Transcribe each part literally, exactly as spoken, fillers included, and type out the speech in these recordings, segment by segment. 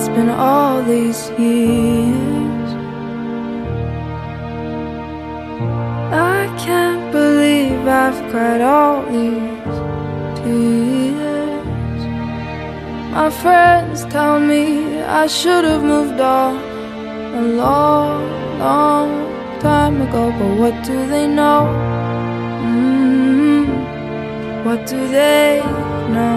it's been all these years. I can't believe I've cried all these tears. My friends tell me I should have moved on a long, long time ago, but what do they know? Mm, what do they know?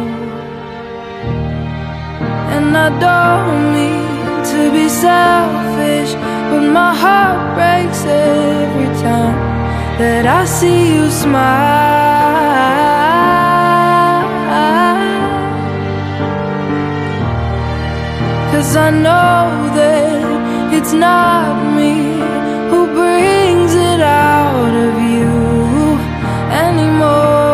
And I don't mean to be selfish, but my heart breaks every time that I see you smile. 'Cause I know that it's not me who brings it out of you anymore.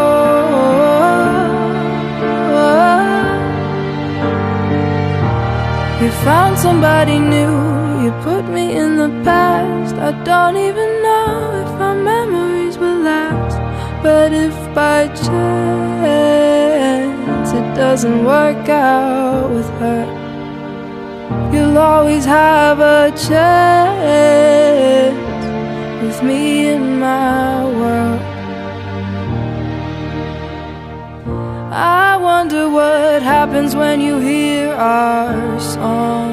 You found somebody new, you put me in the past. I don't even know if our memories will last. But if by chance it doesn't work out with her, you'll always have a chance with me in my world. I wonder what happens when you hear our song.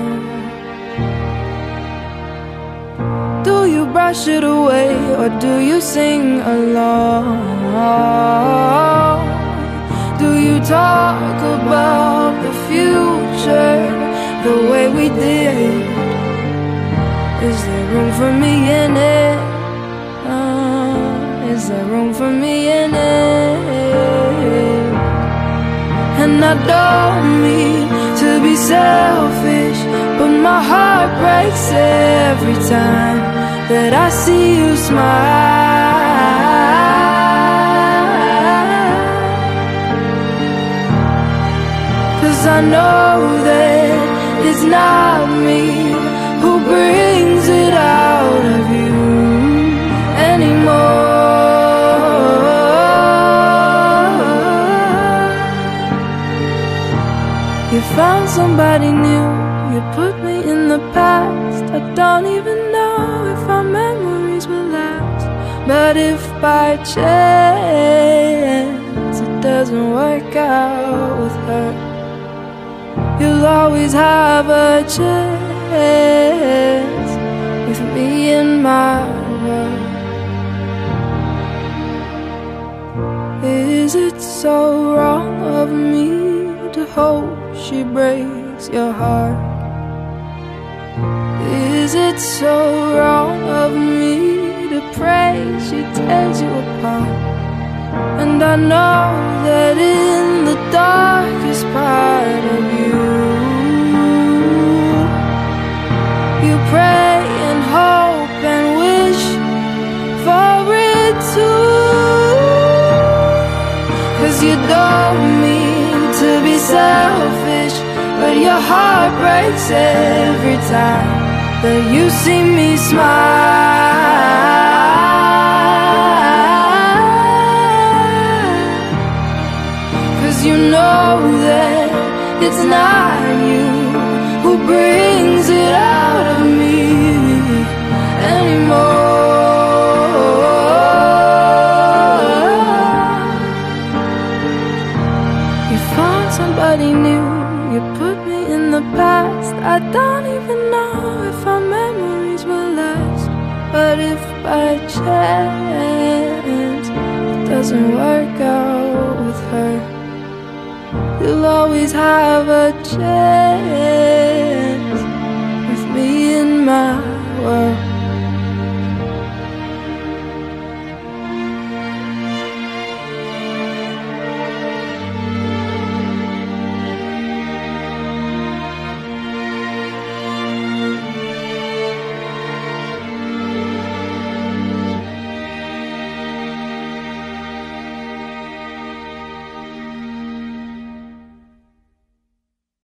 Do you brush it away or do you sing along? Do you talk about the future the way we did? Is there room for me in it? Uh, is there room for me in it? And I don't mean to be selfish, but my heart breaks every time that I see you smile. 'Cause I know that it's not me who brings it out of you anymore. You found somebody new, you put me in the past. I don't even know if our memories will last. But if by chance it doesn't work out with her, you'll always have a chance with me in my world. Is it so wrong of me to hope she breaks your heart? Is it so wrong of me to pray she tears you apart? And I know that in the darkest part of you, you pray and hope and wish for it too. 'Cause you don't mean to be selfish, but your heart breaks every time that you see me smile. 'Cause you know that it's not you who brings it out of me anymore. You found somebody new, you put me in the past. I don't even know if our memories will last. But if by chance it doesn't work out with her, you'll always have a chance with me in my world.